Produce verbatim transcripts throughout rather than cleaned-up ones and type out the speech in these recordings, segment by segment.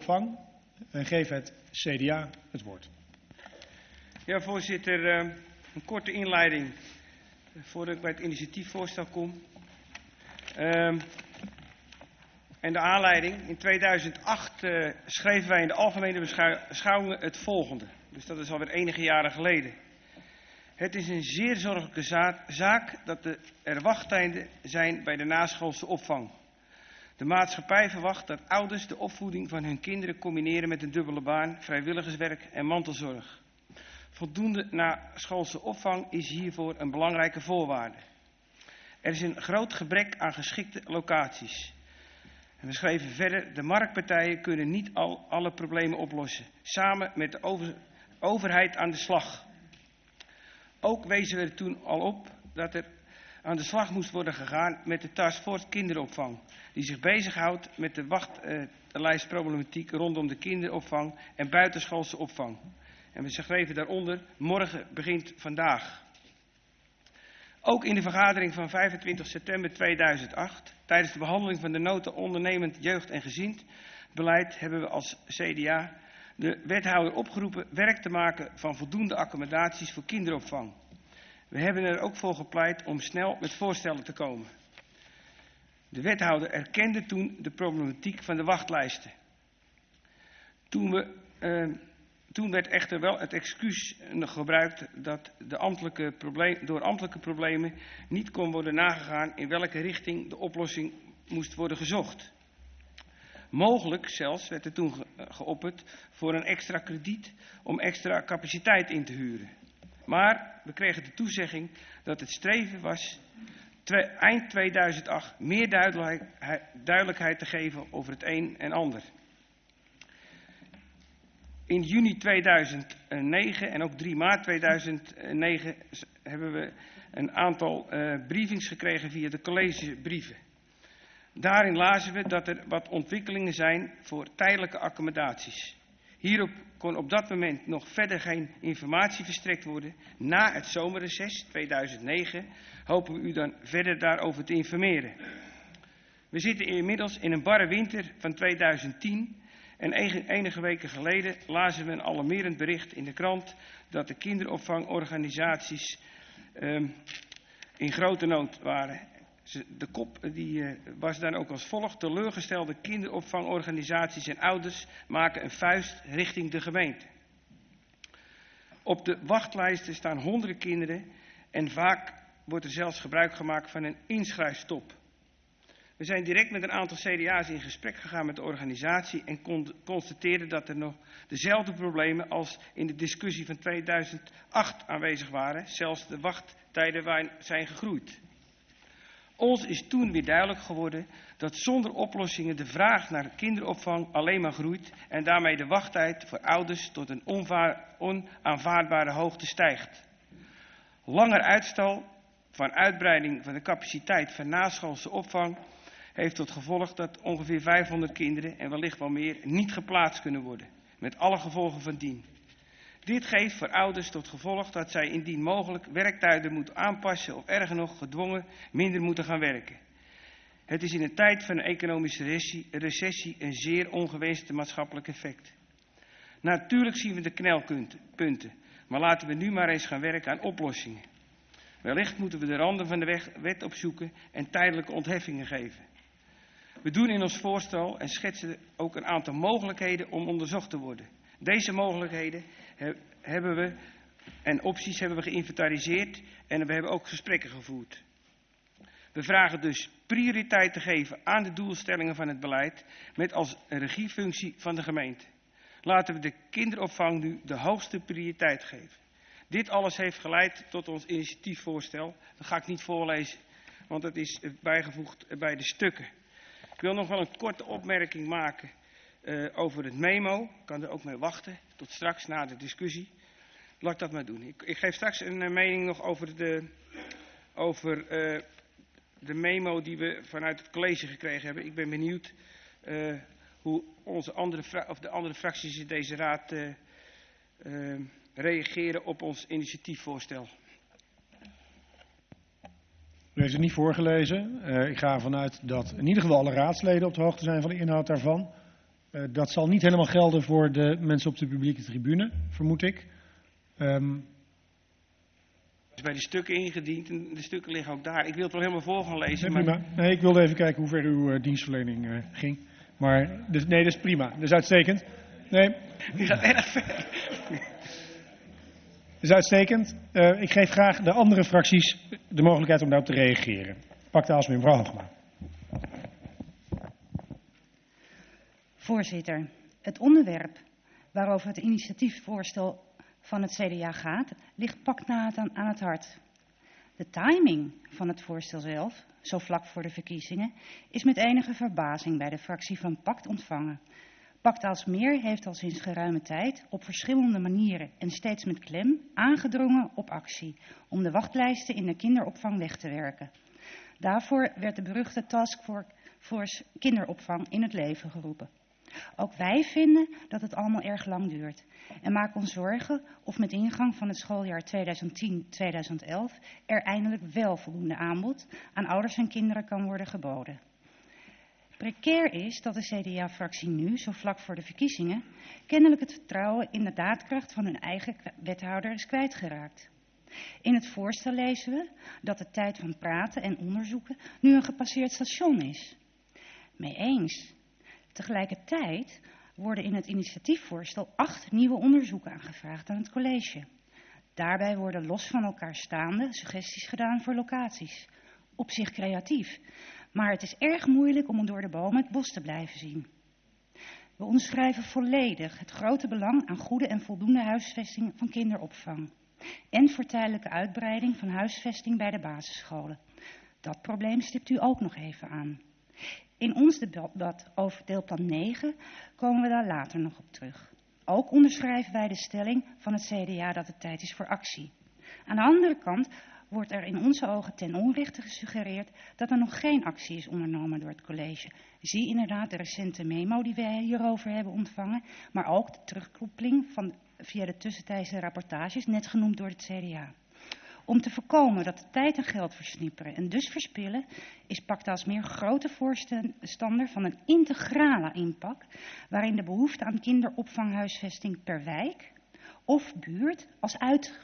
kinderopvang. En geef het C D A het woord. Ja, voorzitter, uh, een korte inleiding voordat ik bij het initiatiefvoorstel kom. Uh, en de aanleiding, in tweeduizend acht uh, schreven wij in de algemene beschouwingen het volgende. Dus dat is alweer enige jaren geleden. Het is een zeer zorgelijke zaak dat de, er wachttijden zijn bij de naschoolse opvang. De maatschappij verwacht dat ouders de opvoeding van hun kinderen combineren met een dubbele baan, vrijwilligerswerk en mantelzorg. Voldoende naschoolse opvang is hiervoor een belangrijke voorwaarde. Er is een groot gebrek aan geschikte locaties. En we schreven verder, de marktpartijen kunnen niet al alle problemen oplossen. Samen met de over, overheid aan de slag. Ook wezen we er toen al op dat er aan de slag moest worden gegaan met de Taskforce kinderopvang. Die zich bezighoudt met de wachtlijstproblematiek rondom de kinderopvang en buitenschoolse opvang. En we schreven daaronder, morgen begint vandaag. Ook in de vergadering van vijfentwintig september tweeduizend acht, tijdens de behandeling van de nota ondernemend jeugd- en gezinsbeleid, hebben we als C D A de wethouder opgeroepen werk te maken van voldoende accommodaties voor kinderopvang. We hebben er ook voor gepleit om snel met voorstellen te komen. De wethouder erkende toen de problematiek van de wachtlijsten. Toen, we, uh, toen werd echter wel het excuus gebruikt dat de ambtelijke probleem, door ambtelijke problemen niet kon worden nagegaan in welke richting de oplossing moest worden gezocht. Mogelijk zelfs werd er toen ge, geopperd voor een extra krediet om extra capaciteit in te huren. Maar we kregen de toezegging dat het streven was twe, eind tweeduizend acht meer duidelijkheid, duidelijkheid te geven over het een en ander. In juni tweeduizend negen en ook drie maart tweeduizend negen hebben we een aantal uh, briefings gekregen via de collegebrieven. Daarin lazen we dat er wat ontwikkelingen zijn voor tijdelijke accommodaties. Hierop kon op dat moment nog verder geen informatie verstrekt worden. Na het zomerreces tweeduizend negen hopen we u dan verder daarover te informeren. We zitten inmiddels in een barre winter van tweeduizend tien en enige weken geleden lazen we een alarmerend bericht in de krant dat de kinderopvangorganisaties um, in grote nood waren. De kop die, uh, was dan ook als volgt. Teleurgestelde kinderopvangorganisaties en ouders maken een vuist richting de gemeente. Op de wachtlijsten staan honderden kinderen en vaak wordt er zelfs gebruik gemaakt van een inschrijfstop. We zijn direct met een aantal C D A's in gesprek gegaan met de organisatie en kon, constateerden dat er nog dezelfde problemen als in de discussie van tweeduizend acht aanwezig waren. Zelfs de wachttijden zijn gegroeid. Ons is toen weer duidelijk geworden dat zonder oplossingen de vraag naar kinderopvang alleen maar groeit en daarmee de wachttijd voor ouders tot een onaanvaardbare hoogte stijgt. Langer uitstel van uitbreiding van de capaciteit van naschoolse opvang heeft tot gevolg dat ongeveer vijfhonderd kinderen en wellicht wel meer niet geplaatst kunnen worden, met alle gevolgen van dien. Dit geeft voor ouders tot gevolg dat zij indien mogelijk werktijden moeten aanpassen of erger nog gedwongen minder moeten gaan werken. Het is in een tijd van een economische recessie een zeer ongewenste maatschappelijk effect. Natuurlijk zien we de knelpunten, maar laten we nu maar eens gaan werken aan oplossingen. Wellicht moeten we de randen van de weg, wet opzoeken en tijdelijke ontheffingen geven. We doen in ons voorstel en schetsen ook een aantal mogelijkheden om onderzocht te worden. Deze mogelijkheden he, hebben we en opties hebben we geïnventariseerd en we hebben ook gesprekken gevoerd. We vragen dus prioriteit te geven aan de doelstellingen van het beleid met als regiefunctie van de gemeente. Laten we de kinderopvang nu de hoogste prioriteit geven. Dit alles heeft geleid tot ons initiatiefvoorstel. Dat ga ik niet voorlezen, want dat is bijgevoegd bij de stukken. Ik wil nog wel een korte opmerking maken uh, over het memo. Ik kan er ook mee wachten tot straks na de discussie. Laat ik dat maar doen. Ik, ik geef straks een uh, mening nog over de, over, uh, de memo die we vanuit het college gekregen hebben. Ik ben benieuwd uh, hoe onze andere, of de andere fracties in deze raad uh, uh, reageren op ons initiatiefvoorstel. U heeft het niet voorgelezen. Uh, ik ga ervan uit dat in ieder geval alle raadsleden op de hoogte zijn van de inhoud daarvan. Uh, dat zal niet helemaal gelden voor de mensen op de publieke tribune, vermoed ik. Um... is bij de stukken ingediend en de stukken liggen ook daar. Ik wil het wel helemaal voor gaan lezen. Nee, maar... nee, ik wilde even kijken hoe ver uw uh, dienstverlening uh, ging. Maar dus, nee, dat is prima. Dat is uitstekend. Nee. Die gaat erg ver. Dat is uitstekend. Uh, ik geef graag de andere fracties de mogelijkheid om daarop te reageren. Pak de als mevrouw Hoogma. Voorzitter, het onderwerp waarover het initiatiefvoorstel van het C D A gaat, ligt paknaad aan, aan het hart. De timing van het voorstel zelf, zo vlak voor de verkiezingen, is met enige verbazing bij de fractie van Pact ontvangen. Pact Aalsmeer heeft al sinds geruime tijd op verschillende manieren en steeds met klem aangedrongen op actie om de wachtlijsten in de kinderopvang weg te werken. Daarvoor werd de beruchte Taskforce Kinderopvang in het leven geroepen. Ook wij vinden dat het allemaal erg lang duurt en maken ons zorgen of met ingang van het schooljaar tweeduizend tien tweeduizend elf er eindelijk wel voldoende aanbod aan ouders en kinderen kan worden geboden. Precair is dat de C D A-fractie nu, zo vlak voor de verkiezingen, kennelijk het vertrouwen in de daadkracht van hun eigen wethouder is kwijtgeraakt. In het voorstel lezen we dat de tijd van praten en onderzoeken nu een gepasseerd station is. Mee eens. Tegelijkertijd worden in het initiatiefvoorstel acht nieuwe onderzoeken aangevraagd aan het college. Daarbij worden los van elkaar staande suggesties gedaan voor locaties. Op zich creatief, maar het is erg moeilijk om door de bomen het bos te blijven zien. We onderschrijven volledig het grote belang aan goede en voldoende huisvesting van kinderopvang. En voor tijdelijke uitbreiding van huisvesting bij de basisscholen. Dat probleem stipt u ook nog even aan. In ons debat over deelplan negen komen we daar later nog op terug. Ook onderschrijven wij de stelling van het C D A dat het tijd is voor actie. Aan de andere kant wordt er in onze ogen ten onrechte gesuggereerd dat er nog geen actie is ondernomen door het college. Zie inderdaad de recente memo die wij hierover hebben ontvangen, maar ook de terugkoppeling van, via de tussentijdse rapportages, net genoemd door het C D A. Om te voorkomen dat de tijd en geld versnipperen en dus verspillen, is Pact Aalsmeer grote voorstander van een integrale inpak, waarin de behoefte aan kinderopvanghuisvesting per wijk of buurt als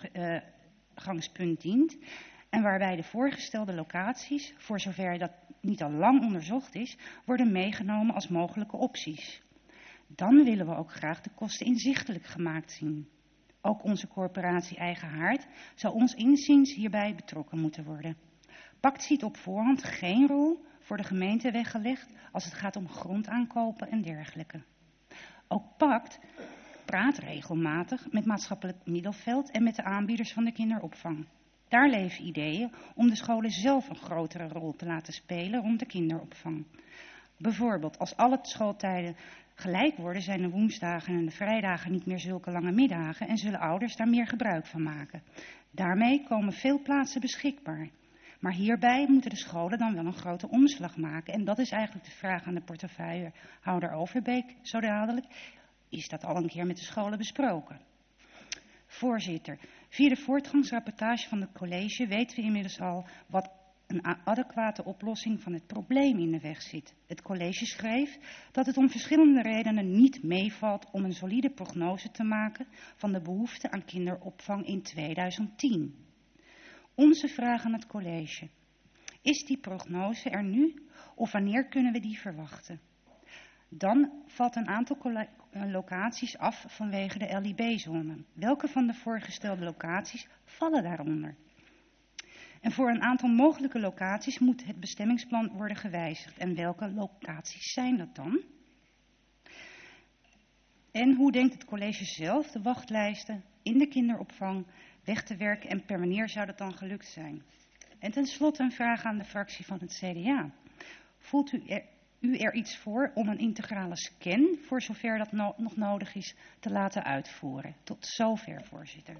uitgangspunt dient en waarbij de voorgestelde locaties, voor zover dat niet al lang onderzocht is, worden meegenomen als mogelijke opties. Dan willen we ook graag de kosten inzichtelijk gemaakt zien. Ook onze corporatie Eigen Haard zou ons inziens hierbij betrokken moeten worden. Pact ziet op voorhand geen rol voor de gemeente weggelegd als het gaat om grondaankopen en dergelijke. Ook Pact praat regelmatig met maatschappelijk middenveld en met de aanbieders van de kinderopvang. Daar leven ideeën om de scholen zelf een grotere rol te laten spelen rond de kinderopvang. Bijvoorbeeld als alle schooltijden gelijk worden, zijn de woensdagen en de vrijdagen niet meer zulke lange middagen en zullen ouders daar meer gebruik van maken. Daarmee komen veel plaatsen beschikbaar. Maar hierbij moeten de scholen dan wel een grote omslag maken. En dat is eigenlijk de vraag aan de portefeuillehouder Overbeek zo dadelijk. Is dat al een keer met de scholen besproken? Voorzitter, via de voortgangsrapportage van het college weten we inmiddels al wat een adequate oplossing van het probleem in de weg zit. Het college schreef dat het om verschillende redenen niet meevalt om een solide prognose te maken van de behoefte aan kinderopvang in tweeduizend tien. Onze vraag aan het college: is die prognose er nu of wanneer kunnen we die verwachten? Dan valt een aantal locaties af vanwege de L I B-zone. Welke van de voorgestelde locaties vallen daaronder? En voor een aantal mogelijke locaties moet het bestemmingsplan worden gewijzigd. En welke locaties zijn dat dan? En hoe denkt het college zelf de wachtlijsten in de kinderopvang weg te werken en per wanneer zou dat dan gelukt zijn? En tenslotte een vraag aan de fractie van het C D A. Voelt u er, u er iets voor om een integrale scan, voor zover dat no- nog nodig is, te laten uitvoeren? Tot zover, voorzitter.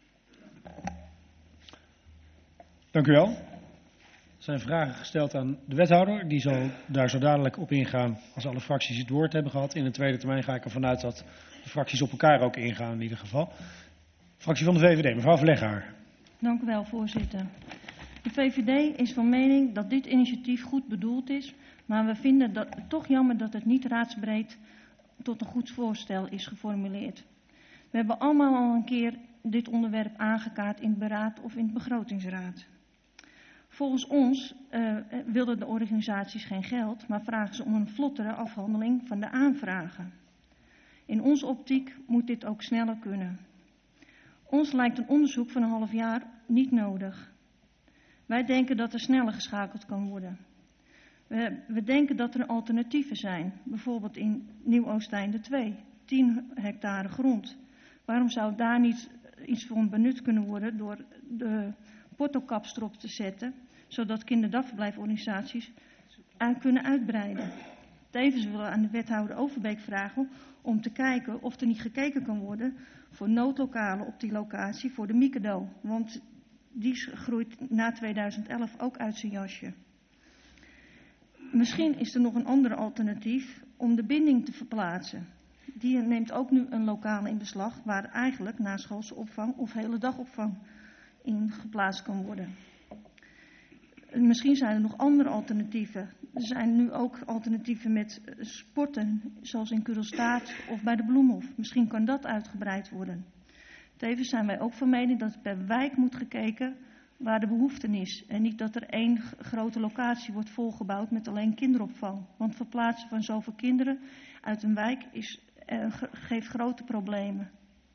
Dank u wel. Er zijn vragen gesteld aan de wethouder. Die zal daar zo dadelijk op ingaan als alle fracties het woord hebben gehad. In de tweede termijn ga ik ervan uit dat de fracties op elkaar ook ingaan in ieder geval. Fractie van de V V D, mevrouw Verleghaar. Dank u wel, voorzitter. De V V D is van mening dat dit initiatief goed bedoeld is, maar we vinden het toch jammer dat het niet raadsbreed tot een goed voorstel is geformuleerd. We hebben allemaal al een keer dit onderwerp aangekaart in het beraad of in het begrotingsraad. Volgens ons uh, willen de organisaties geen geld, maar vragen ze om een vlottere afhandeling van de aanvragen. In onze optiek moet dit ook sneller kunnen. Ons lijkt een onderzoek van een half jaar niet nodig. Wij denken dat er sneller geschakeld kan worden. We, we denken dat er alternatieven zijn, bijvoorbeeld in Nieuw-Oosteinde twee, tien hectare grond. Waarom zou daar niet iets van benut kunnen worden door de portocaps erop te zetten, zodat kinderdagverblijforganisaties aan kunnen uitbreiden. Tevens willen we aan de wethouder Overbeek vragen om te kijken of er niet gekeken kan worden voor noodlokalen op die locatie voor de Mikado. Want die groeit na tweeduizend elf ook uit zijn jasje. Misschien is er nog een ander alternatief om de binding te verplaatsen. Die neemt ook nu een lokaal in beslag waar eigenlijk naschoolse opvang of hele dagopvang in geplaatst kan worden. Misschien zijn er nog andere alternatieven. Er zijn nu ook alternatieven met sporten, zoals in Kudelstaart of bij de Bloemhof. Misschien kan dat uitgebreid worden. Tevens zijn wij ook van mening dat per wijk moet gekeken waar de behoefte is. En niet dat er één grote locatie wordt volgebouwd met alleen kinderopvang. Want verplaatsen van zoveel kinderen uit een wijk is, uh, geeft grote problemen.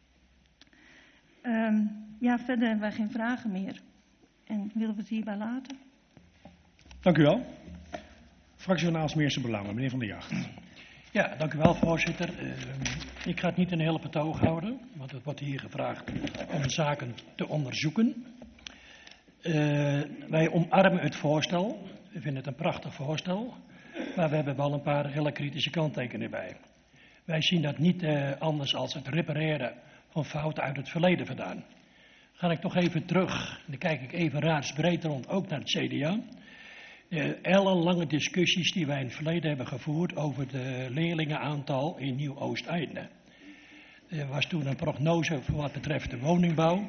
Um, ja, verder hebben wij geen vragen meer. En willen we het hierbij laten? Dank u wel. Fractie van Aalsmeerse Belangen, meneer Van der Jacht. Ja, dank u wel, voorzitter. Uh, ik ga het niet een hele betoog houden, want het wordt hier gevraagd om zaken te onderzoeken. Uh, wij omarmen het voorstel. We vinden het een prachtig voorstel, maar we hebben wel een paar hele kritische kanttekeningen bij. Wij zien dat niet uh, anders als het repareren van fouten uit het verleden vandaan. Ga ik toch even terug, dan kijk ik even raadsbreed rond, ook naar het C D A. De ellenlange discussies die wij in het verleden hebben gevoerd over de leerlingenaantal in Nieuw-Oosteinde. Er was toen een prognose voor wat betreft de woningbouw.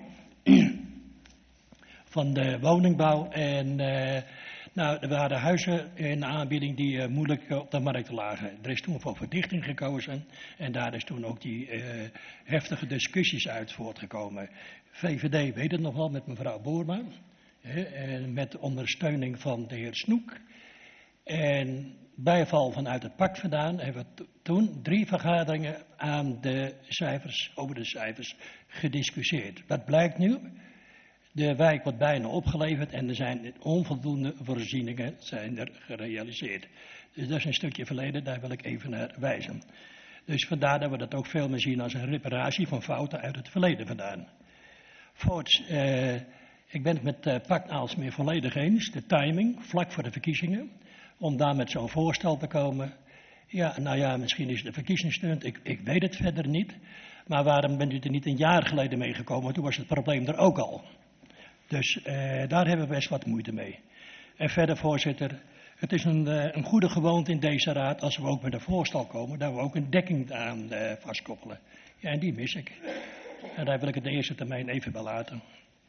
van de woningbouw en uh, nou, er waren huizen in de aanbieding die uh, moeilijk op de markt lagen. Er is toen voor verdichting gekozen en daar is toen ook die uh, heftige discussies uit voortgekomen. V V D weet het nog wel met mevrouw Boerma. En met ondersteuning van de heer Snoek. En bijval vanuit het pak vandaan hebben we toen drie vergaderingen aan de cijfers, over de cijfers gediscussieerd. Wat blijkt nu? De wijk wordt bijna opgeleverd en er zijn onvoldoende voorzieningen zijn er gerealiseerd. Dus dat is een stukje verleden, daar wil ik even naar wijzen. Dus vandaar dat we dat ook veel meer zien als een reparatie van fouten uit het verleden vandaan. Voorts, eh, ik ben het met uh, Pact Aalsmeer volledig eens. De timing, vlak voor de verkiezingen. Om daar met zo'n voorstel te komen. Ja, nou ja, misschien is het de verkiezingsstunt. Ik, ik weet het verder niet. Maar waarom bent u er niet een jaar geleden mee gekomen? Toen was het probleem er ook al. Dus uh, daar hebben we best wat moeite mee. En verder, voorzitter. Het is een, uh, een goede gewoonte in deze raad. Als we ook met een voorstel komen. Dat we ook een dekking aan uh, vastkoppelen. Ja, en die mis ik. En daar wil ik het de eerste termijn even bij laten.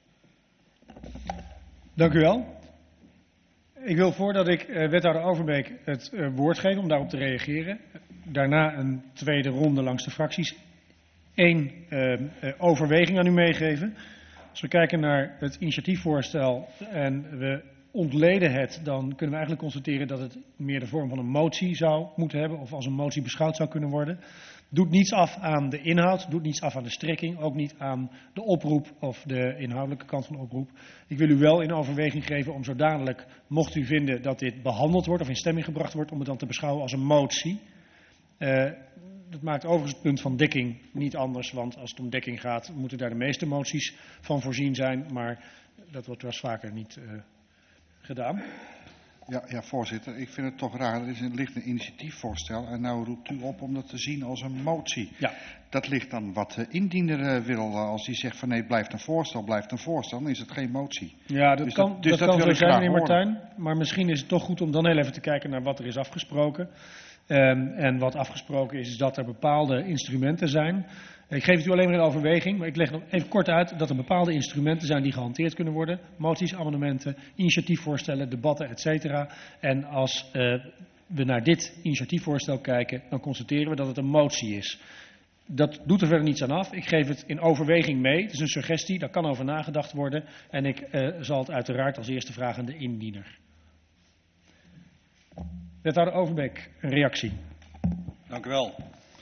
Dank u wel. Ik wil voordat ik uh, wethouder Overbeek het uh, woord geef om daarop te reageren. Daarna een tweede ronde langs de fracties. Eén uh, uh, overweging aan u meegeven. Als we kijken naar het initiatiefvoorstel en we ontleden het, dan kunnen we eigenlijk constateren dat het meer de vorm van een motie zou moeten hebben of als een motie beschouwd zou kunnen worden. Doet niets af aan de inhoud, doet niets af aan de strekking, ook niet aan de oproep of de inhoudelijke kant van de oproep. Ik wil u wel in overweging geven om zo dadelijk, mocht u vinden dat dit behandeld wordt of in stemming gebracht wordt, om het dan te beschouwen als een motie. Uh, dat maakt overigens het punt van dekking niet anders, want als het om dekking gaat, moeten daar de meeste moties van voorzien zijn, maar dat wordt wel eens vaker niet uh, gedaan. Ja, ja, voorzitter, ik vind het toch raar. Er is een, ligt een initiatiefvoorstel en nou roept u op om dat te zien als een motie. Ja. Dat ligt dan wat de indiener uh, wil. Uh, als die zegt van nee, het blijft een voorstel, blijft een voorstel, dan is het geen motie. Ja, dat dus kan, dat, dus dat dat kan wil zo ik zijn, graag meneer horen. Martijn. Maar misschien is het toch goed om dan heel even te kijken naar wat er is afgesproken. Um, en wat afgesproken is, is dat er bepaalde instrumenten zijn. Ik geef het u alleen maar in overweging, maar ik leg nog even kort uit dat er bepaalde instrumenten zijn die gehanteerd kunnen worden. Moties, amendementen, initiatiefvoorstellen, debatten, et cetera. En als uh, we naar dit initiatiefvoorstel kijken, dan constateren we dat het een motie is. Dat doet er verder niets aan af. Ik geef het in overweging mee. Het is een suggestie, daar kan over nagedacht worden. En ik uh, zal het uiteraard als eerste vragen aan de indiener. Wethouder Overbeek, een reactie. Dank u wel.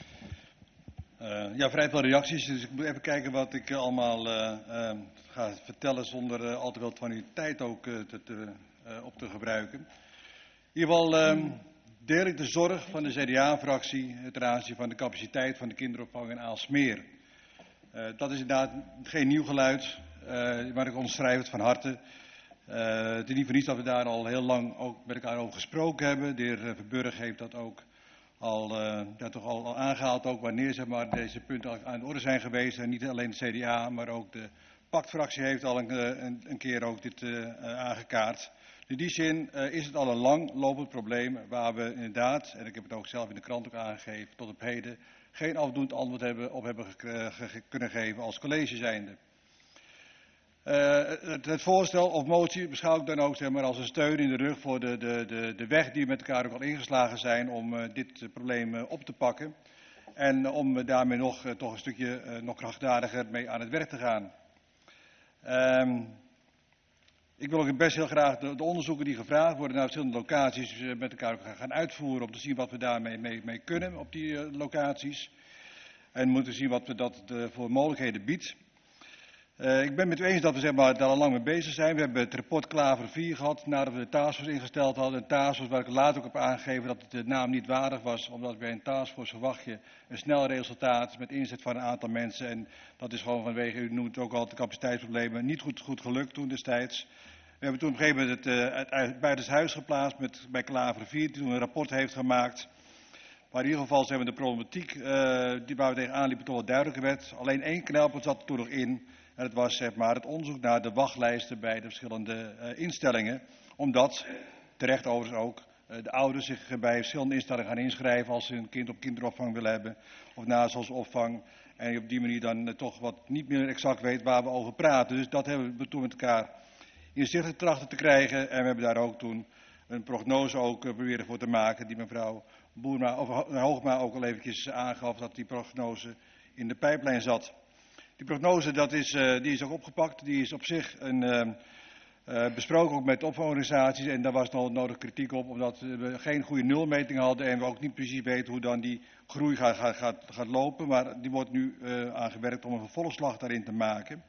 Uh, ja, vrij veel reacties, dus ik moet even kijken wat ik allemaal uh, uh, ga vertellen zonder uh, al te veel van uw tijd ook uh, te, te, uh, op te gebruiken. In ieder geval uh, deel ik de zorg van de C D A-fractie ten aanzien van de capaciteit van de kinderopvang in Aalsmeer. Uh, dat is inderdaad geen nieuw geluid, uh, maar ik onderschrijf het van harte. Uh, het is niet voor niets dat we daar al heel lang ook met elkaar over gesproken hebben. De heer Verburg heeft dat ook al, uh, dat toch al, al aangehaald, ook wanneer zeg maar, deze punten aan de orde zijn geweest. En niet alleen de C D A, maar ook de PACT-fractie heeft al een, een, een keer ook dit uh, aangekaart. In die zin uh, is het al een lang lopend probleem waar we inderdaad, en ik heb het ook zelf in de krant ook aangegeven, tot op heden geen afdoend antwoord hebben, op hebben ge, ge, kunnen geven als college zijnde. Uh, het, het voorstel of motie beschouw ik dan ook zeg maar, als een steun in de rug voor de, de, de, de weg die we met elkaar ook al ingeslagen zijn om uh, dit uh, probleem uh, op te pakken. En uh, om uh, daarmee nog uh, toch een stukje uh, nog krachtdadiger mee aan het werk te gaan. Um, ik wil ook best heel graag de, de onderzoeken die gevraagd worden naar verschillende locaties uh, met elkaar ook gaan uitvoeren. Om te zien wat we daarmee mee, mee kunnen op die uh, locaties. En moeten zien wat we dat uh, voor mogelijkheden biedt. Uh, ik ben met u eens dat we zeg maar, daar al lang mee bezig zijn. We hebben het rapport Klaver vier gehad nadat we de taskforce ingesteld hadden. Een taskforce waar ik later ook heb aangegeven dat het de naam niet waardig was. Omdat bij een taskforce verwacht je een snel resultaat met inzet van een aantal mensen. En dat is gewoon vanwege, u noemt het ook al, de capaciteitsproblemen, niet goed, goed gelukt toen destijds. We hebben toen op een gegeven moment het, uh, het, het buitenshuis geplaatst met, bij Klaver vier, die toen een rapport heeft gemaakt. Maar in ieder geval zijn we de problematiek uh, die waar we tegenaan liepen toch wel duidelijker werd. Alleen één knelpunt zat er toen nog in. En dat was zeg maar, het onderzoek naar de wachtlijsten bij de verschillende uh, instellingen. Omdat, terecht overigens ook, uh, de ouders zich bij verschillende instellingen gaan inschrijven als ze een kind op kinderopvang willen hebben. Of nazorgopvang. En je op die manier dan uh, toch wat niet meer exact weet waar we over praten. Dus dat hebben we toen met elkaar inzichtelijk trachten te krijgen. En we hebben daar ook toen een prognose ook uh, proberen voor te maken. Die mevrouw Boerma, of Hoogma ook al eventjes aangaf dat die prognose in de pijplijn zat. Die prognose dat is, uh, die is ook opgepakt, die is op zich een, uh, uh, besproken ook met de opvangorganisaties en daar was nog nodig kritiek op omdat we geen goede nulmeting hadden en we ook niet precies weten hoe dan die groei gaat, gaat, gaat, gaat lopen, maar die wordt nu uh, aangewerkt om een vervolgslag daarin te maken.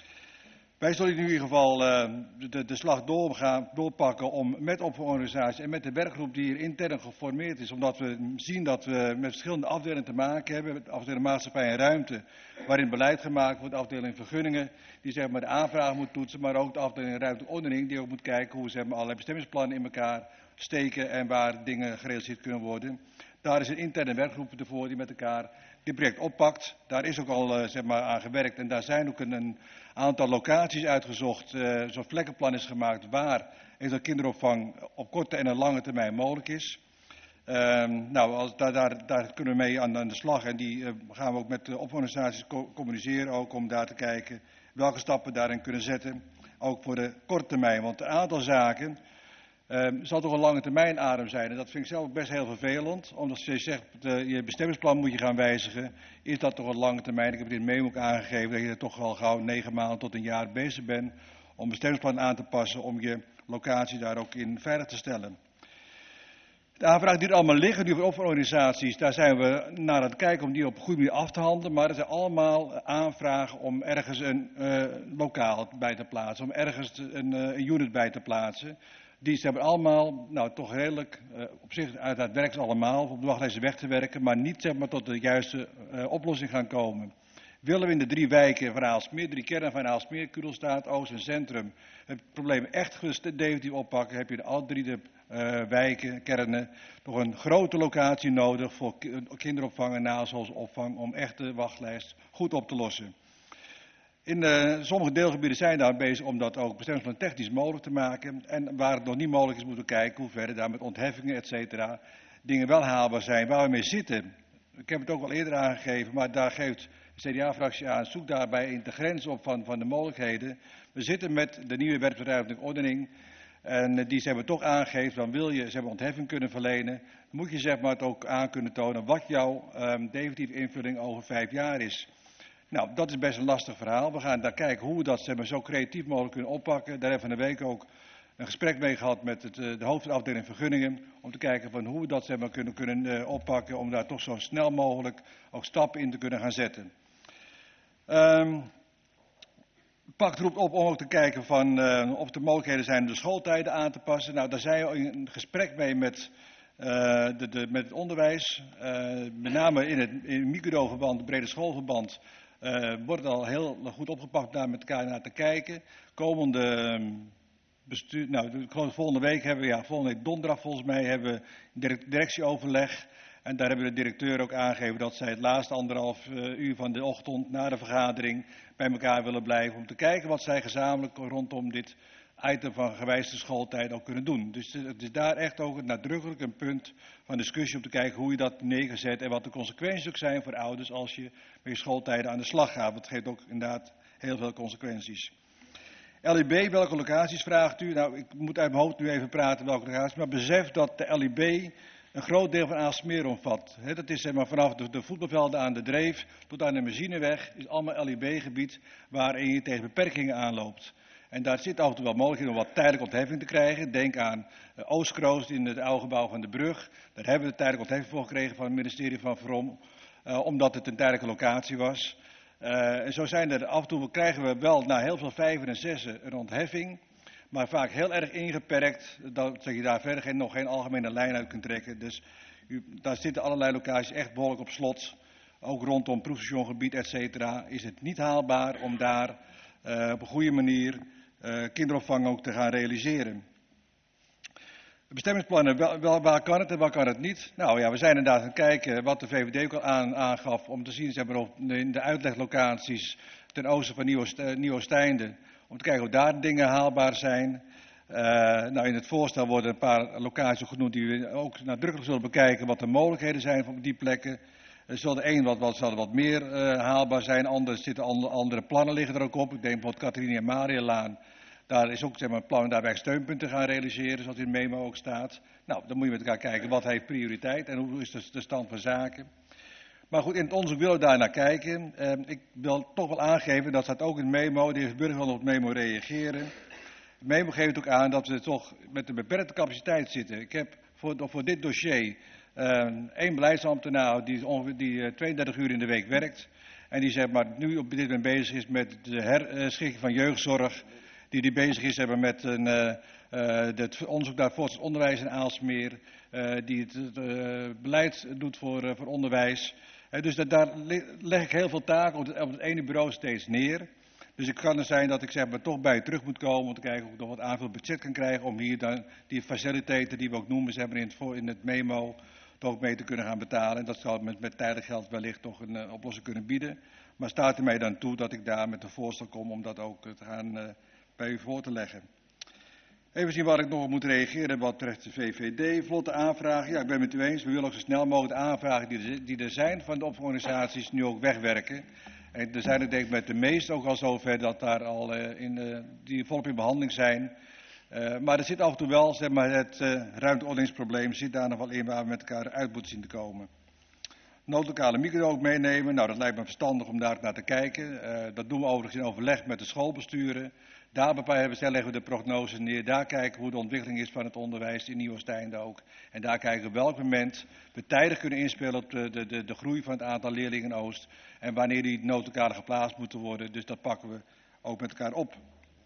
Wij zullen in ieder geval uh, de, de slag doorgaan, doorpakken om met opvangorganisaties en met de werkgroep die hier intern geformeerd is, omdat we zien dat we met verschillende afdelingen te maken hebben, met de afdeling maatschappij en ruimte, waarin beleid gemaakt wordt, de afdeling vergunningen, die zeg maar de aanvraag moet toetsen, maar ook de afdeling ruimte en ordening, die ook moet kijken hoe zeg maar, allerlei bestemmingsplannen in elkaar steken en waar dingen gerealiseerd kunnen worden. Daar is een interne werkgroep ervoor die met elkaar dit project oppakt. Daar is ook al uh, zeg maar, aan gewerkt en daar zijn ook een, een aantal locaties uitgezocht. Uh, Zo'n vlekkenplan is gemaakt waar eventueel kinderopvang op korte en een lange termijn mogelijk is. Uh, nou, als, daar, daar, daar kunnen we mee aan, aan de slag en die uh, gaan we ook met de opvangorganisaties co communiceren. Ook om daar te kijken welke stappen we daarin kunnen zetten. Ook voor de korte termijn, want een aantal zaken Uh, zal toch een lange termijn adem zijn. En dat vind ik zelf best heel vervelend. Omdat je zegt, uh, je bestemmingsplan moet je gaan wijzigen. Is dat toch een lange termijn? Ik heb het in de memo ook aangegeven dat je er toch al gauw negen maanden tot een jaar bezig bent. Om bestemmingsplan aan te passen. Om je locatie daar ook in veilig te stellen. De aanvragen die er allemaal liggen, die voor opvangorganisaties, daar zijn we naar aan het kijken om die op een goede manier af te handelen. Maar het zijn allemaal aanvragen om ergens een uh, lokaal bij te plaatsen. Om ergens een, uh, een unit bij te plaatsen. Die hebben allemaal, nou toch redelijk, uh, op zich uiteraard werken ze allemaal op de wachtlijsten weg te werken, maar niet zeg maar tot de juiste uh, oplossing gaan komen. Willen we in de drie wijken van Aalsmeer, drie kernen van Aalsmeer, Kudelstaat, Oost en Centrum, het probleem echt definitief oppakken, heb je in al drie de uh, wijken, kernen, nog een grote locatie nodig voor kinderopvang en nazorgopvang om echt de wachtlijst goed op te lossen. In uh, sommige deelgebieden zijn daar bezig om dat ook bestemmingsplan technisch mogelijk te maken. En waar het nog niet mogelijk is, moeten we kijken hoe verder daar met ontheffingen, et cetera, dingen wel haalbaar zijn. Waar we mee zitten, ik heb het ook al eerder aangegeven, maar daar geeft de C D A-fractie aan, zoek daarbij in de grens op van, van de mogelijkheden. We zitten met de nieuwe wet ruimtelijke ordening. En uh, die zeg maar toch aangeeft, dan wil je zeg maar, ontheffing kunnen verlenen, moet je zeg maar, het ook aan kunnen tonen wat jouw um, definitieve invulling over vijf jaar is. Nou, dat is best een lastig verhaal. We gaan daar kijken hoe we dat zeg maar, zo creatief mogelijk kunnen oppakken. Daar hebben we van de week ook een gesprek mee gehad met het, uh, de hoofdafdeling vergunningen. Om te kijken van hoe we dat zeg maar, kunnen, kunnen uh, oppakken. Om daar toch zo snel mogelijk ook stappen in te kunnen gaan zetten. Um, Pact roept op om ook te kijken van, uh, of er mogelijkheden zijn om de schooltijden aan te passen. Nou, daar zijn we in gesprek mee met, uh, de, de, met het onderwijs. Uh, met name in het, in het microverband, het brede schoolverband. Uh, wordt al heel goed opgepakt daar met elkaar naar te kijken. Komende bestuur, nou, ik geloof volgende week hebben we, ja, volgende week donderdag volgens mij, hebben we directieoverleg. En daar hebben de directeur ook aangegeven dat zij het laatste anderhalf uh, uur van de ochtend na de vergadering bij elkaar willen blijven. Om te kijken wat zij gezamenlijk rondom dit item van gewijzigde schooltijd ook kunnen doen. Dus het is daar echt ook nadrukkelijk een punt van discussie om te kijken hoe je dat neergezet en wat de consequenties ook zijn voor ouders als je met je schooltijden aan de slag gaat. Want het geeft ook inderdaad heel veel consequenties. L I B, welke locaties vraagt u? Nou, ik moet uit mijn hoofd nu even praten welke locaties, maar besef dat de L I B een groot deel van Aalsmeer omvat. He, dat is zeg maar, vanaf de, de voetbalvelden aan de Dreef tot aan de Mazineweg, is allemaal L I B-gebied waarin je tegen beperkingen aanloopt. En daar zit af en toe wel mogelijkheden om wat tijdelijke ontheffing te krijgen. Denk aan uh, Oostkroost in het oude gebouw van de brug. Daar hebben we de tijdelijke ontheffing voor gekregen van het ministerie van Verom, uh, omdat het een tijdelijke locatie was. Uh, en zo zijn er af en toe krijgen we wel na heel veel vijven en zessen een ontheffing. Maar vaak heel erg ingeperkt, dat je daar verder geen, nog geen algemene lijn uit kunt trekken. Dus u, daar zitten allerlei locaties echt behoorlijk op slot. Ook rondom proefstationgebied, et cetera. Is het niet haalbaar om daar uh, op een goede manier uh, kinderopvang ook te gaan realiseren. De bestemmingsplannen, wel, wel, waar kan het en waar kan het niet? Nou ja, we zijn inderdaad aan het kijken wat de V V D ook al aan, aangaf. Om te zien zeg maar, of in de uitleglocaties ten oosten van Nieuw-Oostende. Om te kijken of daar dingen haalbaar zijn. Uh, nou, in het voorstel worden een paar locaties genoemd die we ook nadrukkelijk zullen bekijken wat de mogelijkheden zijn op die plekken. Er zal de een wat, wat, zal er wat meer uh, haalbaar zijn, andere, zitten andere, andere plannen liggen er ook op. Ik denk bijvoorbeeld Catharina en Marialaan. Daar is ook zeg maar, een plan om daarbij steunpunten te gaan realiseren, zoals in de memo ook staat. Nou, dan moet je met elkaar kijken wat heeft prioriteit en hoe is de, de stand van zaken. Maar goed, in het onderzoek willen we daar naar kijken. Uh, ik wil toch wel aangeven, dat staat ook in de memo, de heer Burger wil op het memo reageren. De memo geeft ook aan dat we toch met een beperkte capaciteit zitten. Ik heb voor, voor dit dossier uh, één beleidsambtenaar die, ongeveer, die uh, tweeëndertig uur in de week werkt. En die zeg maar, nu op dit moment bezig is met de herschikking van jeugdzorg. Die, die bezig is hebben met een, uh, uh, het onderzoek naar voortgezet onderwijs in Aalsmeer. Uh, die het uh, beleid doet voor, uh, voor onderwijs. Uh, dus dat, daar leg ik heel veel taken op het, op het ene bureau steeds neer. Dus het kan er zijn dat ik zeg maar toch bij je terug moet komen om te kijken of ik nog wat aanvullend budget kan krijgen om hier dan die faciliteiten die we ook noemen, zeg maar in het, voor, in het memo, toch mee te kunnen gaan betalen. En dat zal met, met tijdelijk geld wellicht toch een uh, oplossing kunnen bieden. Maar staat er mij dan toe dat ik daar met een voorstel kom om dat ook uh, te gaan uh, bij u voor te leggen. Even zien waar ik nog op moet reageren wat betreft de V V D. Vlotte aanvragen. Ja, ik ben het met u eens. We willen ook zo snel mogelijk de aanvragen die er, die er zijn van de opvangorganisaties nu ook wegwerken. En er zijn er denk ik met de meeste ook al zover dat daar al uh, in, uh, die volop in behandeling zijn. Uh, maar er zit af en toe wel, zeg maar, het uh, ruimteordeningsprobleem zit daar nog wel in waar we met elkaar uit moeten zien te komen. Noodlokale micro ook meenemen. Nou, dat lijkt me verstandig om daar naar te kijken. Uh, dat doen we overigens in overleg met de schoolbesturen. Daar leggen we de prognoses neer. Daar kijken we hoe de ontwikkeling is van het onderwijs in Nieuw-Oostende ook. En daar kijken we op welk moment we tijdig kunnen inspelen op de, de, de, de groei van het aantal leerlingen in Oost. En wanneer die noodlokalen geplaatst moeten worden. Dus dat pakken we ook met elkaar op.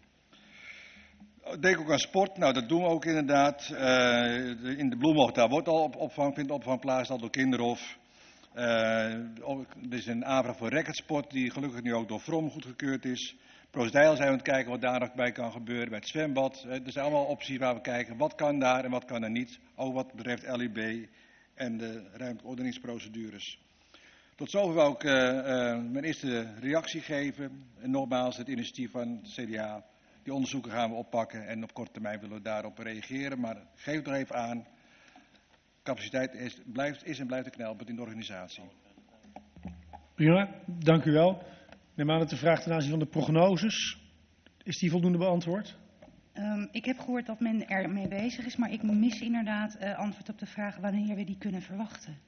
Denk ook aan sport. Nou, dat doen we ook inderdaad. Uh, de, in de Bloemhoog, daar wordt al op opvang, vindt opvang plaats, al door Kinderhof. Uh, er is een aanvraag voor recordsport die gelukkig nu ook door Vrom goedgekeurd is. Proosdijl zijn we aan het kijken wat daar nog bij kan gebeuren, bij het zwembad. Er zijn allemaal opties waar we kijken wat kan daar en wat kan er niet. Ook wat betreft L I B en de ruimteordeningsprocedures. Tot zover wou ik uh, uh, mijn eerste reactie geven. En nogmaals het initiatief van het C D A. Die onderzoeken gaan we oppakken en op korte termijn willen we daarop reageren. Maar geef nog even aan, capaciteit is, blijft, is en blijft een knelpunt in de organisatie. Prima, dank u wel. Neem aan dat de vraag ten aanzien van de prognoses, is die voldoende beantwoord? Um, ik heb gehoord dat men er mee bezig is, maar ik mis inderdaad uh, antwoord op de vraag wanneer we die kunnen verwachten.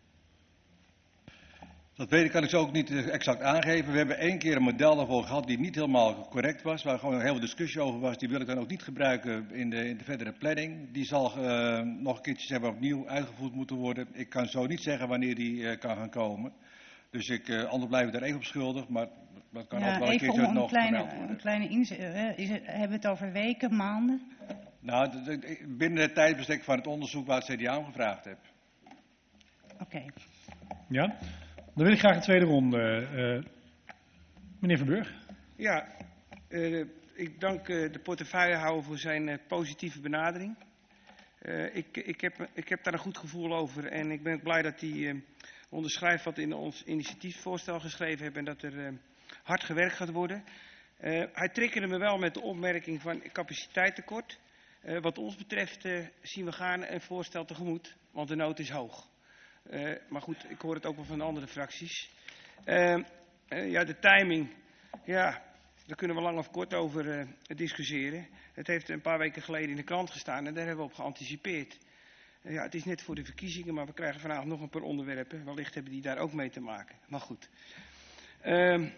Dat weet ik, kan ik zo ook niet exact aangeven. We hebben één keer een model daarvoor gehad die niet helemaal correct was, waar gewoon een hele discussie over was. Die wil ik dan ook niet gebruiken in de, in de verdere planning. Die zal uh, nog een keertje zeg maar, opnieuw uitgevoerd moeten worden. Ik kan zo niet zeggen wanneer die uh, kan gaan komen. Dus ik, uh, anders blijf ik daar even op schuldig, maar dat kan Ja, altijd wel een even keertje om nog een kleine, gemeld worden. een kleine inzet. Uh, is het, hebben we het over weken, maanden? Nou, de, de, binnen het tijdbestek van het onderzoek waar het C D A om gevraagd heeft. Oké. Okay. Ja, dan wil ik graag een tweede ronde. Uh, meneer Verburg. Ja, uh, ik dank uh, de portefeuillehouder voor zijn uh, positieve benadering. Uh, ik, ik, heb, ik heb daar een goed gevoel over en ik ben ook blij dat hij uh, onderschrijft wat in ons initiatiefvoorstel geschreven heeft en dat er uh, hard gewerkt gaat worden. Uh, hij triggerde me wel met de opmerking van capaciteitstekort. Uh, wat ons betreft uh, zien we gaan een voorstel tegemoet, want de nood is hoog. Uh, maar goed, ik hoor het ook wel van de andere fracties. Uh, uh, ja, de timing, ja, daar kunnen we lang of kort over uh, discussiëren. Het heeft een paar weken geleden in de krant gestaan en daar hebben we op geanticipeerd. Uh, ja, het is net voor de verkiezingen, maar we krijgen vanavond nog een paar onderwerpen. Wellicht hebben die daar ook mee te maken. Maar goed. Uh, uh,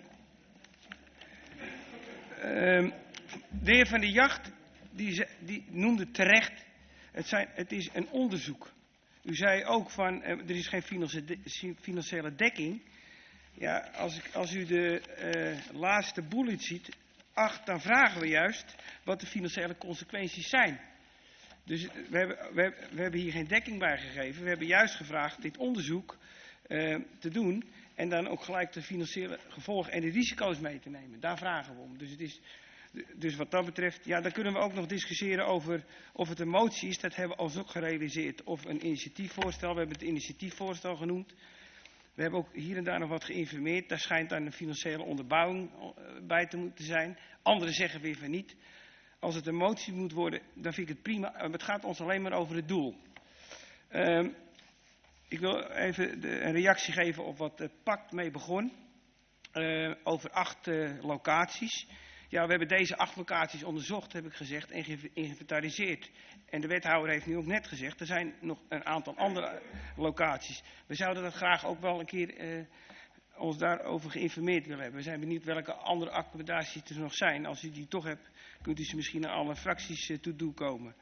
de heer Van der Jacht, die, die noemde terecht, het, zijn, het is een onderzoek. U zei ook van, er is geen financiële dekking. Ja, als, ik, als u de uh, laatste bullet ziet, acht, dan vragen we juist wat de financiële consequenties zijn. Dus we hebben, we, hebben, we hebben hier geen dekking bij gegeven. We hebben juist gevraagd dit onderzoek uh, te doen en dan ook gelijk de financiële gevolgen en de risico's mee te nemen. Daar vragen we om. Dus het is... Dus wat dat betreft, ja, dan kunnen we ook nog discussiëren over of het een motie is. Dat hebben we ons ook gerealiseerd. Of een initiatiefvoorstel. We hebben het initiatiefvoorstel genoemd. We hebben ook hier en daar nog wat geïnformeerd. Daar schijnt dan een financiële onderbouwing bij te moeten zijn. Anderen zeggen weer van niet. Als het een motie moet worden, dan vind ik het prima. Het gaat ons alleen maar over het doel. Um, ik wil even de, een reactie geven op wat het pact mee begon. Uh, over acht uh, locaties. Ja, we hebben deze acht locaties onderzocht, heb ik gezegd, en geïnventariseerd. En de wethouder heeft nu ook net gezegd, er zijn nog een aantal andere locaties. We zouden dat graag ook wel een keer uh, ons daarover geïnformeerd willen hebben. We zijn benieuwd welke andere accommodaties er nog zijn. Als u die toch hebt, kunt u ze misschien aan alle fracties uh, toe doen komen.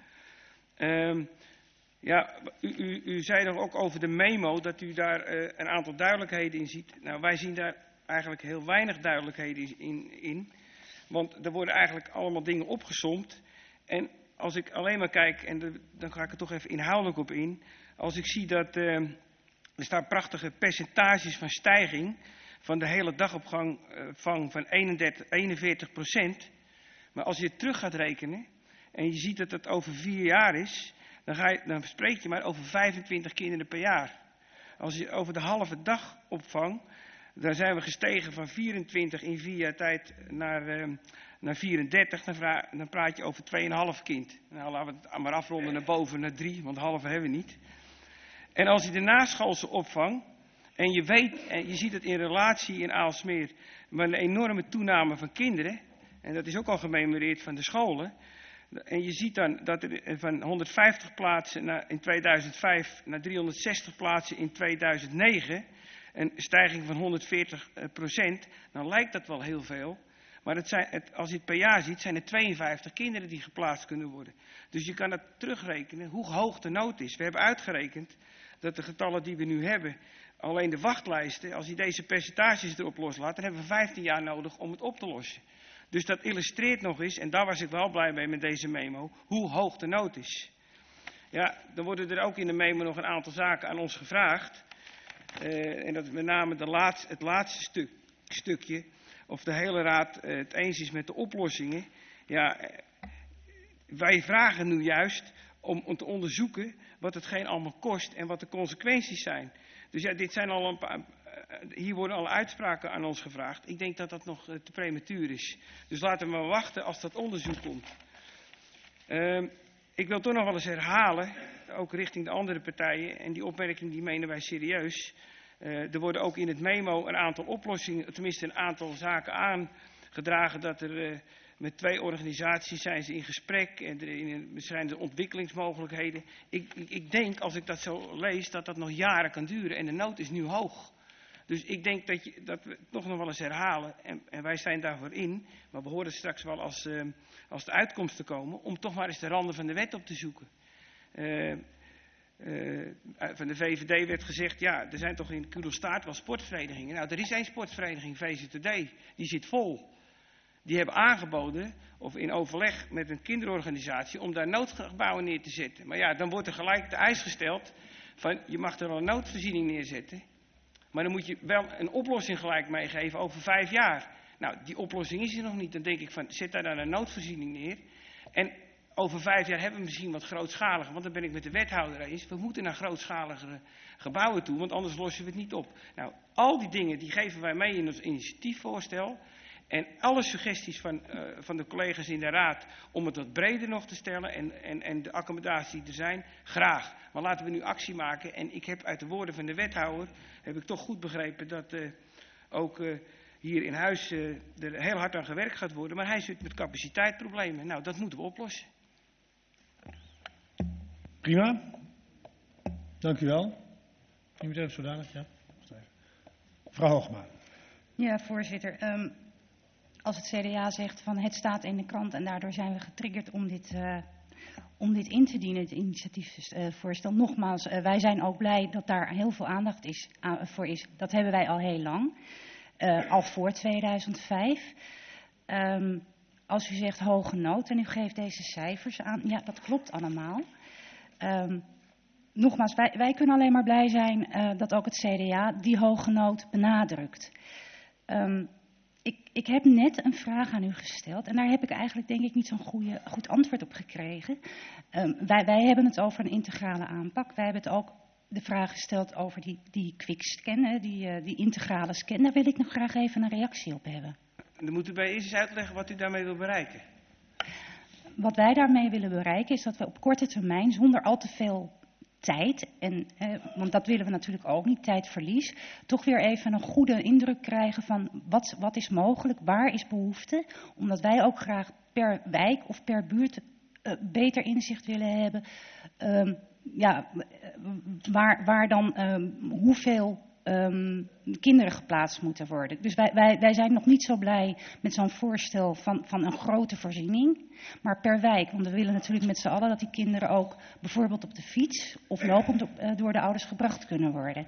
Um, ja, u, u, u zei nog ook over de memo, dat u daar uh, een aantal duidelijkheden in ziet. Nou, wij zien daar eigenlijk heel weinig duidelijkheden in. in. Want er worden eigenlijk allemaal dingen opgesomd. En als ik alleen maar kijk, en de, dan ga ik er toch even inhoudelijk op in. Als ik zie dat uh, er staan prachtige percentages van stijging van de hele dagopvang uh, van, van eenendertig, eenenveertig procent. Maar als je het terug gaat rekenen en je ziet dat het over vier jaar is, dan, ga je, dan spreek je maar over vijfentwintig kinderen per jaar. Als je over de halve dagopvang, dan zijn we gestegen van vierentwintig in vier jaar tijd naar, uh, naar vierendertig. Dan, vra- dan praat je over twee komma vijf kind. Nou, laten we het maar afronden naar boven, naar drie, want halve hebben we niet. En als je de naschoolse opvang, en je weet, en je ziet het in relatie in Aalsmeer, met een enorme toename van kinderen, en dat is ook al gememoreerd van de scholen. En je ziet dan dat er van honderdvijftig plaatsen naar, in tweeduizend vijf naar driehonderdzestig plaatsen in tweeduizend negen... een stijging van honderdveertig procent, dan lijkt dat wel heel veel. Maar het zijn, het, als je het per jaar ziet, zijn er tweeënvijftig kinderen die geplaatst kunnen worden. Dus je kan het terugrekenen hoe hoog de nood is. We hebben uitgerekend dat de getallen die we nu hebben, alleen de wachtlijsten, als je deze percentages erop loslaat, dan hebben we vijftien jaar nodig om het op te lossen. Dus dat illustreert nog eens, en daar was ik wel blij mee met deze memo, hoe hoog de nood is. Ja, dan worden er ook in de memo nog een aantal zaken aan ons gevraagd. Uh, en dat is met name de laatste, het laatste stuk, stukje, of de hele raad uh, het eens is met de oplossingen. Ja, uh, wij vragen nu juist om, om te onderzoeken wat hetgeen allemaal kost en wat de consequenties zijn. Dus ja, dit zijn al een paar, uh, hier worden al uitspraken aan ons gevraagd. Ik denk dat dat nog uh, te prematuur is. Dus laten we maar wachten als dat onderzoek komt. Uh, ik wil toch nog wel eens herhalen, ook richting de andere partijen, en die opmerking die menen wij serieus. Uh, er worden ook in het memo een aantal oplossingen, tenminste een aantal zaken aangedragen dat er uh, Met twee organisaties zijn ze in gesprek en er zijn er ontwikkelingsmogelijkheden. Ik, ik, ik denk, als ik dat zo lees, dat dat nog jaren kan duren en de nood is nu hoog. Dus ik denk dat, je, dat we het toch nog wel eens herhalen en, en wij zijn daarvoor in. Maar we horen straks wel als, uh, als de uitkomsten komen om toch maar eens de randen van de wet op te zoeken. Uh, uh, van de V V D werd gezegd, ja, er zijn toch in Kudelstaart wel sportverenigingen. Nou, er is één sportvereniging, V Z T D, die zit vol. Die hebben aangeboden, of in overleg met een kinderorganisatie, om daar noodgebouwen neer te zetten. Maar ja, dan wordt er gelijk de eis gesteld van, je mag er wel een noodvoorziening neerzetten. Maar dan moet je wel een oplossing gelijk meegeven over vijf jaar. Nou, die oplossing is er nog niet. Dan denk ik van, zet daar dan een noodvoorziening neer. En over vijf jaar hebben we misschien wat grootschalige, want dan ben ik met de wethouder eens. We moeten naar grootschaligere gebouwen toe, want anders lossen we het niet op. Nou, al die dingen die geven wij mee in ons initiatiefvoorstel. En alle suggesties van, uh, van de collega's in de raad om het wat breder nog te stellen en, en, en de accommodatie die er zijn, graag. Maar laten we nu actie maken. En ik heb uit de woorden van de wethouder, heb ik toch goed begrepen dat uh, ook uh, hier in huis uh, er heel hard aan gewerkt gaat worden. Maar hij zit met capaciteitsproblemen. Nou, dat moeten we oplossen. Prima. Dank u wel. U moet even zo dadelijk, ja. Mevrouw Hoogma. Ja, voorzitter. Um, als het C D A zegt van het staat in de krant en daardoor zijn we getriggerd om dit, uh, om dit in te dienen, het initiatiefvoorstel. Nogmaals, uh, wij zijn ook blij dat daar heel veel aandacht is, uh, voor is. Dat hebben wij al heel lang, uh, al voor tweeduizend vijf. Um, als u zegt hoge nood en u geeft deze cijfers aan, ja, dat klopt allemaal. Um, Nogmaals, wij, wij kunnen alleen maar blij zijn uh, dat ook het C D A die hoge nood benadrukt. Um, ik, ik heb net een vraag aan u gesteld en daar heb ik eigenlijk denk ik niet zo'n goede, goed antwoord op gekregen. Um, wij, wij hebben het over een integrale aanpak. Wij hebben het ook de vraag gesteld over die, die quickscan, die, uh, die integrale scan. Daar wil ik nog graag even een reactie op hebben. Dan moet u bij eerst eens uitleggen wat u daarmee wil bereiken. Wat wij daarmee willen bereiken is dat we op korte termijn zonder al te veel tijd, en, eh, want dat willen we natuurlijk ook niet, tijdverlies, toch weer even een goede indruk krijgen van wat, wat is mogelijk, waar is behoefte, omdat wij ook graag per wijk of per buurt uh, beter inzicht willen hebben, um, ja, waar, waar dan um, hoeveel um, kinderen geplaatst moeten worden. Dus wij, wij, wij zijn nog niet zo blij met zo'n voorstel van, van een grote voorziening. Maar per wijk, want we willen natuurlijk met z'n allen dat die kinderen ook bijvoorbeeld op de fiets of lopend op, uh, door de ouders gebracht kunnen worden.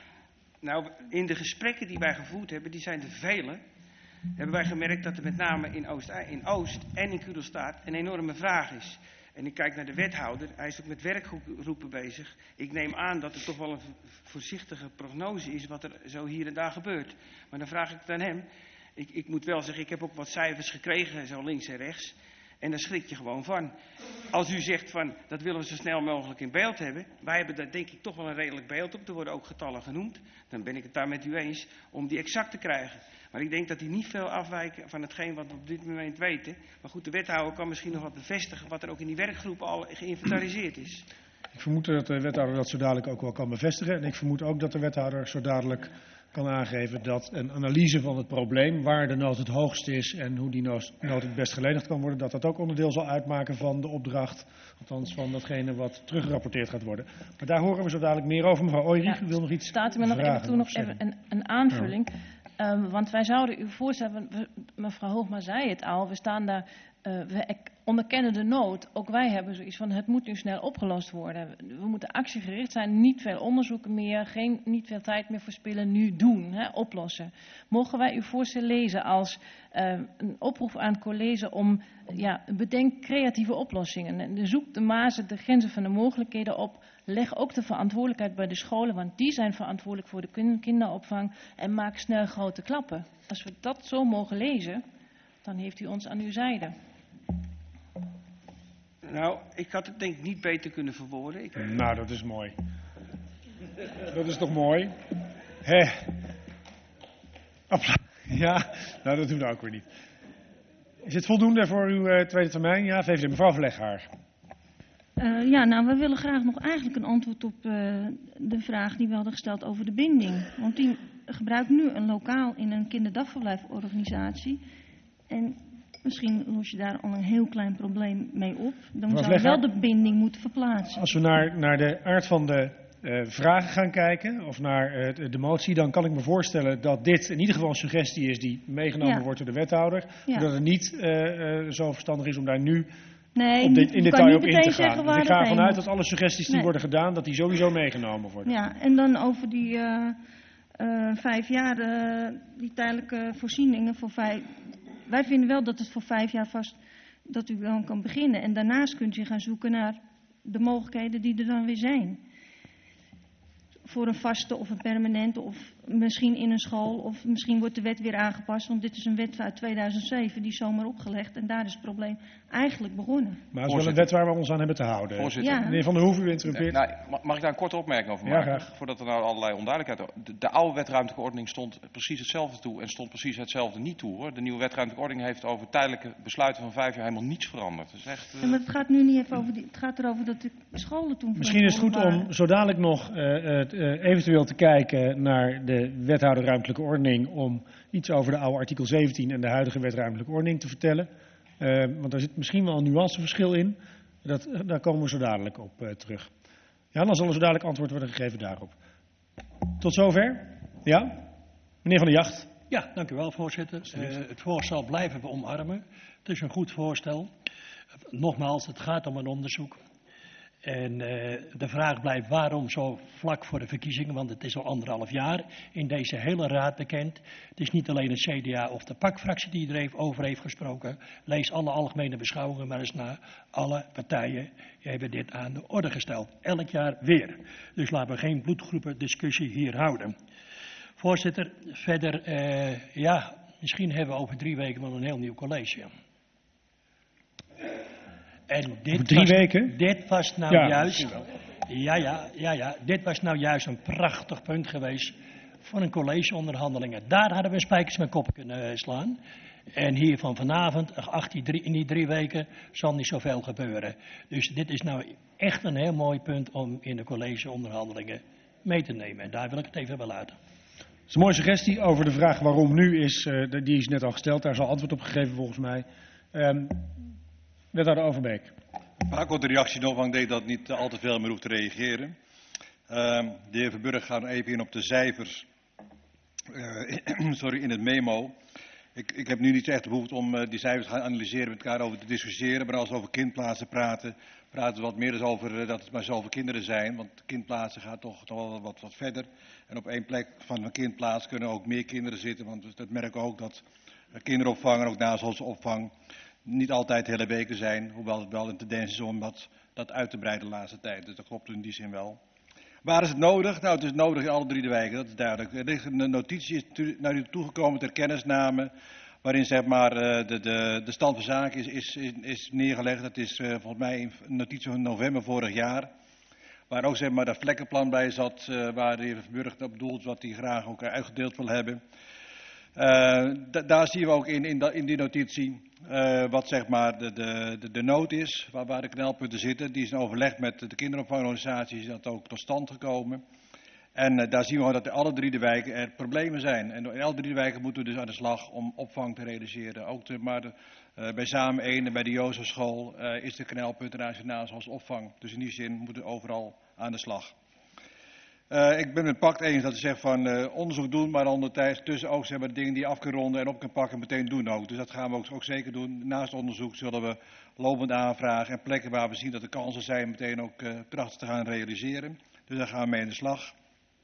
Nou, in de gesprekken die wij gevoerd hebben, die zijn er vele, hebben wij gemerkt dat er met name in Oost, in Oost en in Kudelstaart een enorme vraag is. En ik kijk naar de wethouder, hij is ook met werkgroepen bezig. Ik neem aan dat er toch wel een voorzichtige prognose is wat er zo hier en daar gebeurt. Maar dan vraag ik het aan hem. Ik, ik moet wel zeggen, ik heb ook wat cijfers gekregen, zo links en rechts. En daar schrik je gewoon van. Als u zegt van, dat willen we zo snel mogelijk in beeld hebben. Wij hebben daar denk ik toch wel een redelijk beeld op. Er worden ook getallen genoemd. Dan ben ik het daar met u eens om die exact te krijgen. Maar ik denk dat die niet veel afwijken van hetgeen wat we op dit moment weten. Maar goed, de wethouder kan misschien nog wat bevestigen wat er ook in die werkgroep al geïnventariseerd is. Ik vermoed dat de wethouder dat zo dadelijk ook wel kan bevestigen. En ik vermoed ook dat de wethouder zo dadelijk kan aangeven dat een analyse van het probleem, waar de nood het hoogst is en hoe die nood het best gelenigd kan worden, dat dat ook onderdeel zal uitmaken van de opdracht, althans van datgene wat teruggerapporteerd gaat worden. Maar daar horen we zo dadelijk meer over. Mevrouw Ooijrieg, ja, u wil nog iets staat u me nog even toe, nog even een, een aanvulling. Ja. Um, want wij zouden u voorstellen, mevrouw Hoogma zei het al, we staan daar, uh, we onderkennen de nood. Ook wij hebben zoiets van, het moet nu snel opgelost worden. We moeten actiegericht zijn, niet veel onderzoeken meer, geen, niet veel tijd meer verspillen, nu doen, hè, oplossen. Mogen wij uw voorstel lezen als uh, een oproep aan het college om, ja, bedenk creatieve oplossingen. En zoek de mazen, de grenzen van de mogelijkheden op. Leg ook de verantwoordelijkheid bij de scholen, want die zijn verantwoordelijk voor de kinderopvang. En maak snel grote klappen. Als we dat zo mogen lezen, dan heeft u ons aan uw zijde. Nou, ik had het denk ik niet beter kunnen verwoorden. Ik... Nou, dat is mooi. Dat is toch mooi? Hé. Ja, nou dat doen we ook weer niet. Is het voldoende voor uw uh, tweede termijn? Ja, V V D, mevrouw Verleghaar. Uh, ja, nou, we willen graag nog eigenlijk een antwoord op uh, de vraag die we hadden gesteld over de binding. Want die gebruikt nu een lokaal in een kinderdagverblijforganisatie. En Misschien los je daar al een heel klein probleem mee op. Dan Mevrouw zou je wel Vlegger, de binding moeten verplaatsen. Als we naar, naar de aard van de uh, vragen gaan kijken, of naar uh, de, de motie, dan kan ik me voorstellen dat dit in ieder geval een suggestie is die meegenomen Ja. wordt door de wethouder. Ja. Zodat het niet uh, uh, zo verstandig is om daar nu Nee, op dit, je in kan detail niet op in meteen te gaan. zeggen Dus waar ik ga het heen ervan uit moet. dat alle suggesties die Nee. worden gedaan, dat die sowieso meegenomen worden. Ja, en dan over die uh, uh, vijf jaar, uh, die tijdelijke voorzieningen voor vijf. Wij vinden wel dat het voor vijf jaar vast, dat u dan kan beginnen. En daarnaast kunt u gaan zoeken naar de mogelijkheden die er dan weer zijn. Voor een vaste of een permanente, of misschien in een school, of misschien wordt de wet weer aangepast. Want dit is een wet uit tweeduizend zeven, die is zomaar opgelegd. En daar is het probleem eigenlijk begonnen. Maar het is wel een wet waar we ons aan hebben te houden. Voorzitter. Ja. Meneer Van der Hoeven, u interrumpeert. Nou, ma- mag ik daar een korte opmerking over Ja, maken? graag. Voordat er nou allerlei onduidelijkheid... De, de oude wetruimtelijke ordening stond precies hetzelfde toe en stond precies hetzelfde niet toe, hoor. De nieuwe wetruimtelijke ordening heeft over tijdelijke besluiten van vijf jaar helemaal niets veranderd. Dat is echt, uh... Ja, maar het gaat nu niet even over die, het gaat erover dat de scholen toen... Misschien is het goed verantwoordelijk om zo dadelijk nog uh, uh, eventueel te kijken naar de wethouder ruimtelijke ordening, om iets over de oude artikel zeventien en de huidige wet ruimtelijke ordening te vertellen. Uh, want daar zit misschien wel een nuanceverschil in. Dat, uh, daar komen we zo dadelijk op uh, terug. Ja, dan zal er zo dadelijk antwoord worden gegeven daarop. Tot zover? Ja? Meneer Van der Jacht. Ja, dank u wel, voorzitter. Uh, het voorstel blijven we omarmen. Het is een goed voorstel. Nogmaals, het gaat om een onderzoek. En uh, de vraag blijft waarom zo vlak voor de verkiezingen, want het is al anderhalf jaar in deze hele raad bekend. Het is niet alleen het C D A of de P A C-fractie die er heeft, over heeft gesproken. Lees alle algemene beschouwingen maar eens na. Alle partijen hebben dit aan de orde gesteld. Elk jaar weer. Dus laten we geen bloedgroepen discussie hier houden. Voorzitter, verder, uh, ja, misschien hebben we over drie weken wel een heel nieuw college. En dit Over drie was, weken? Dit was nou Ja, juist, ja, ja, ja, ja, dit was nou juist een prachtig punt geweest voor een collegeonderhandelingen. Daar hadden we spijkers met koppen kunnen slaan. En hier van vanavond, ach, die drie, in die drie weken, zal niet zoveel gebeuren. Dus dit is nou echt een heel mooi punt om in de collegeonderhandelingen mee te nemen. En daar wil ik het even bij laten. Dat is een mooie suggestie over de vraag waarom nu is, uh, die is net al gesteld. Daar is al antwoord op gegeven volgens mij. Um, Wethouder Overbeek. Een paar korte reacties nog, want ik denk dat niet al te veel meer hoeft te reageren. Uh, de heer Verburg gaat even in op de cijfers uh, sorry, in het memo. Ik, ik heb nu niet echt de behoefte om uh, die cijfers te gaan analyseren, met elkaar over te discussiëren. Maar als we over kindplaatsen praten, praten we wat meer dus over uh, dat het maar zoveel kinderen zijn. Want kindplaatsen gaat toch, toch wel wat, wat verder. En op één plek van een kindplaats kunnen ook meer kinderen zitten. Want dat merken we ook dat uh, kinderopvang en ook nazorgopvang niet altijd hele weken zijn. Hoewel het wel een tendens is om dat, dat uit te breiden de laatste tijd. Dus dat klopt in die zin wel. Waar is het nodig? Nou, het is nodig in alle drie de wijken, dat is duidelijk. Er ligt een notitie is naar u toegekomen ter kennisname, waarin zeg maar de, de, de stand van zaken is, is, is, is neergelegd. Dat is uh, volgens mij een notitie van november vorig jaar. Waar ook zeg maar dat vlekkenplan bij zat, uh, waar de heer Verburg dat bedoelt, wat hij graag ook uitgedeeld wil hebben. Uh, da daar zien we ook in, in, da in die notitie uh, wat zeg maar de, de, de, de nood is, waar, waar de knelpunten zitten. Die is in overleg met de kinderopvangorganisaties, is dat ook tot stand gekomen. En uh, daar zien we gewoon dat in alle drie de wijken er problemen zijn. En in alle drie de wijken moeten we dus aan de slag om opvang te realiseren. Ook de, maar de, uh, bij Samen één en bij de Jozefschool uh, is de knelpunt nationaal als opvang. Dus in die zin moeten we overal aan de slag. Uh, ik ben met Pact eens dat ze zegt van uh, onderzoek doen, maar ondertussen ook zeg maar, de dingen die je af kan ronden en op kan pakken meteen doen ook. Dus dat gaan we ook, ook zeker doen. Naast onderzoek zullen we lopend aanvragen en plekken waar we zien dat er kansen zijn meteen ook uh, prachtig te gaan realiseren. Dus daar gaan we mee aan de slag.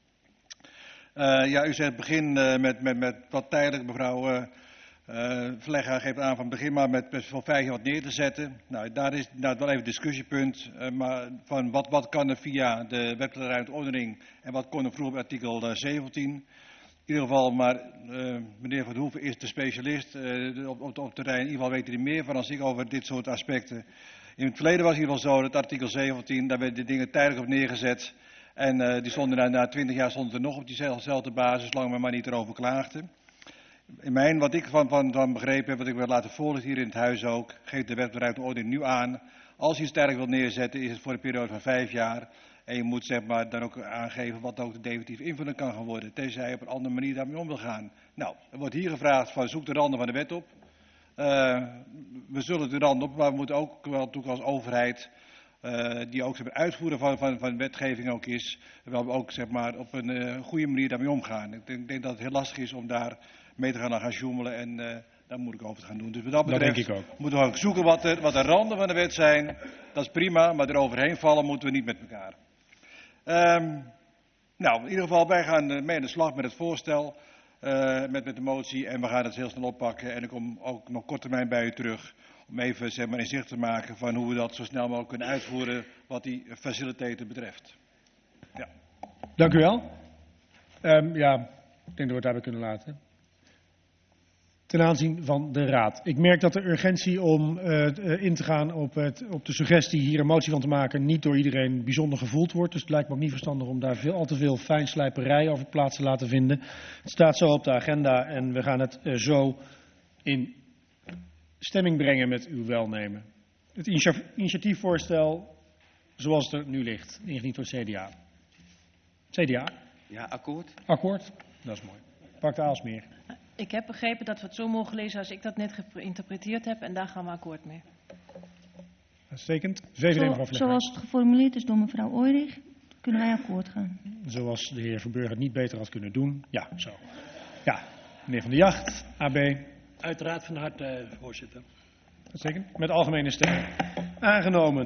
Uh, ja, u zegt begin uh, met, met, met wat tijdelijk, mevrouw uh, uh, Vlegger geeft aan van begin maar met, met voor vijf jaar wat neer te zetten. Nou, daar is nou, wel even een discussiepunt, uh, maar van wat, wat kan er via de wettelijke ruimteordening en wat kon er vroeger bij artikel uh, zeventien. In ieder geval, maar uh, meneer Van Hoeven is de specialist uh, op, op, op terrein. In ieder geval weet hij er meer van als ik over dit soort aspecten. In het verleden was het in ieder geval zo dat artikel zeventien, daar werden de dingen tijdelijk op neergezet. En uh, die stonden na, na twintig jaar stonden er nog op diezelfde basis, zolang men maar niet erover klaagde. In mijn, wat ik van, van, van begrepen heb, wat ik wil laten voorlichten hier in het huis ook, geeft de wettelijke ruimteordening nu aan. Als je het sterk wil neerzetten, is het voor een periode van vijf jaar. En je moet zeg maar, dan ook aangeven wat ook de definitieve invulling kan gaan worden. Tenzij je op een andere manier daarmee om wil gaan. Nou, er wordt hier gevraagd van zoek de randen van de wet op. Uh, we zullen de rand op, maar we moeten ook wel natuurlijk als overheid, uh, die ook zeg maar, uitvoeren van, van, van wetgeving ook is, wel ook zeg maar, op een uh, goede manier daarmee omgaan. Ik denk, denk dat het heel lastig is om daar mee te gaan, gaan sjoemelen en uh, daar moet ik over te gaan doen. Dus wat dat betreft dat denk ik ook. moeten we ook zoeken wat, er, wat de randen van de wet zijn. Dat is prima, maar eroverheen vallen moeten we niet met elkaar. Um, nou, in ieder geval, wij gaan mee aan de slag met het voorstel. Uh, met, met de motie en we gaan het heel snel oppakken en ik kom ook nog kort termijn bij u terug om even zeg maar, inzicht te maken van hoe we dat zo snel mogelijk kunnen uitvoeren wat die faciliteiten betreft. Ja. Dank u wel. Um, ja, ik denk dat we het daarbij kunnen laten. Ten aanzien van de Raad. Ik merk dat de urgentie om uh, in te gaan op, het, op de suggestie hier een motie van te maken niet door iedereen bijzonder gevoeld wordt. Dus het lijkt me ook niet verstandig om daar veel, al te veel fijnslijperij over plaats te laten vinden. Het staat zo op de agenda en we gaan het uh, zo in stemming brengen met uw welnemen. Het initiatiefvoorstel zoals het er nu ligt, ingediend door het C D A. C D A? Ja, akkoord. Akkoord? Dat is mooi. Pak de Aalsmeer. Ik heb begrepen dat we het zo mogen lezen als ik dat net geïnterpreteerd heb en daar gaan we akkoord mee. Uitstekend. V V D, mevrouw Vlegger. Zoals het geformuleerd is door mevrouw Ooyrig, kunnen wij akkoord gaan. Zoals de heer Verburger het niet beter had kunnen doen. Ja, zo. Ja, meneer Van der Jacht, A B. Uiteraard van harte, voorzitter. Uitstekend. Met algemene stem. Aangenomen.